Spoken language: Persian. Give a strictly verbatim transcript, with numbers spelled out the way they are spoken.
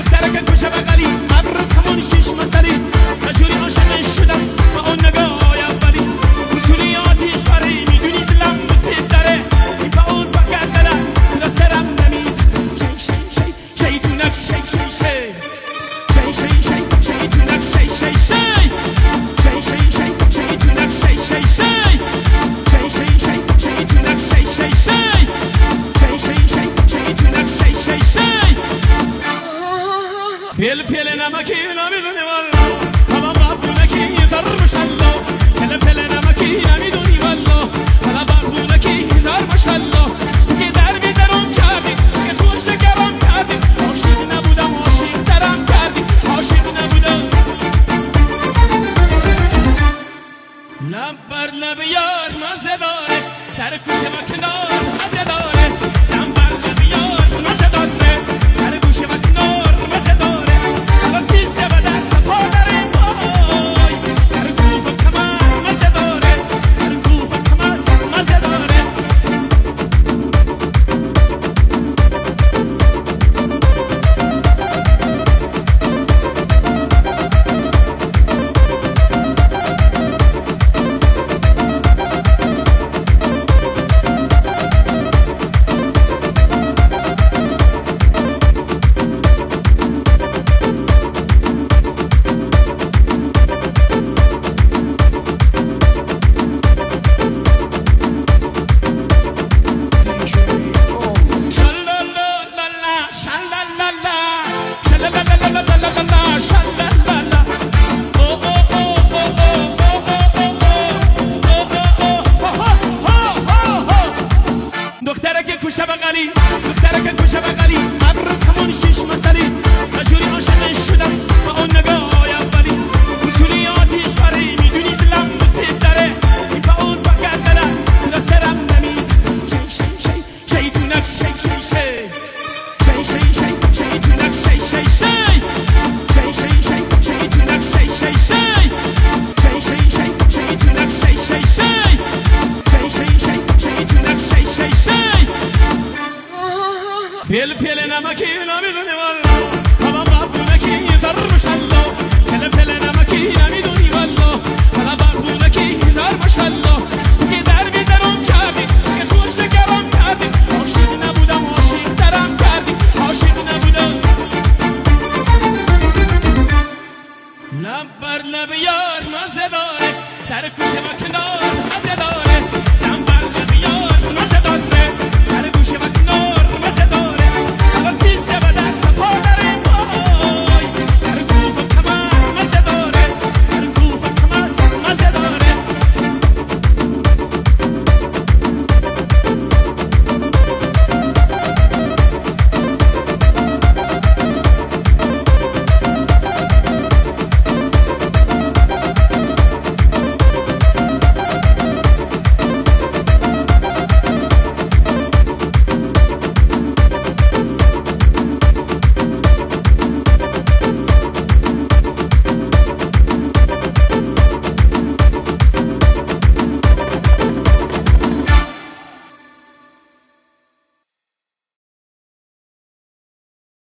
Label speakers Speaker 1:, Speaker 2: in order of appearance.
Speaker 1: دخترک کوچه بغلی ابر کمون شیش مسلی نجوری عاشقش شدم با اون نگاه اولی کوچولی آتیش پاره میدونی دلم مسید داره این با اون فقط دلم کلا سرم نمیز شی شی شی شیطونک شی شی شی شی شی شی شیطونک شی شی شی شی شی شی شیطونک شی شی شی شی شی شی شیطونک شی شی شی شی شی شی شیطونک شی شی شی فیل فیل نمکی نمیدونی والا حالا بابونکی زر ماشالله فیل فیل نمکی نمیدونی والا حالا بابونکی زر ماشالله تو که در بیدرم کردی که تو شکرم کردی عاشق نبودم عاشق ترم کردی عاشق نبودم لب بر لب یار مزه داره در کوچه و کنار مزه داره لب بر لب یار مزه داره در کوچه و کنار مزه داره حالا سیسه و دست پا داره وای در کوه و کمر مزه داره در کوه و کمر مزه داره دخترک کوچه بغلی دخترک کوچه بغلی ابر کمون شیش مسلی نجوری عاشقش شدم با اون نگاه اولی کوچولی آتیش پاره میدونی دلم مسید داره این با اون فقط دلم کلا سرم نمیز شی شی شی شیطونک شی شی شی شی شی شی شیطونک شی شی شی شی شی شی شیطونک شی شی شی شی شی شی شیطونک شی شی شی شی شی شی شیطونک شی شی شی فیل فیل نمکی نمیدونی والا حالا بابونکی زر ماشالله فیل فیل نمکی نمیدونی والا حالا بابونکی زر ماشالله تو که در بیدرم کردی که تو شکرم کردی عاشق نبودم عاشق ترم کردی عاشق نبودم لب بر لب یار مزه داره در کوچه و کنار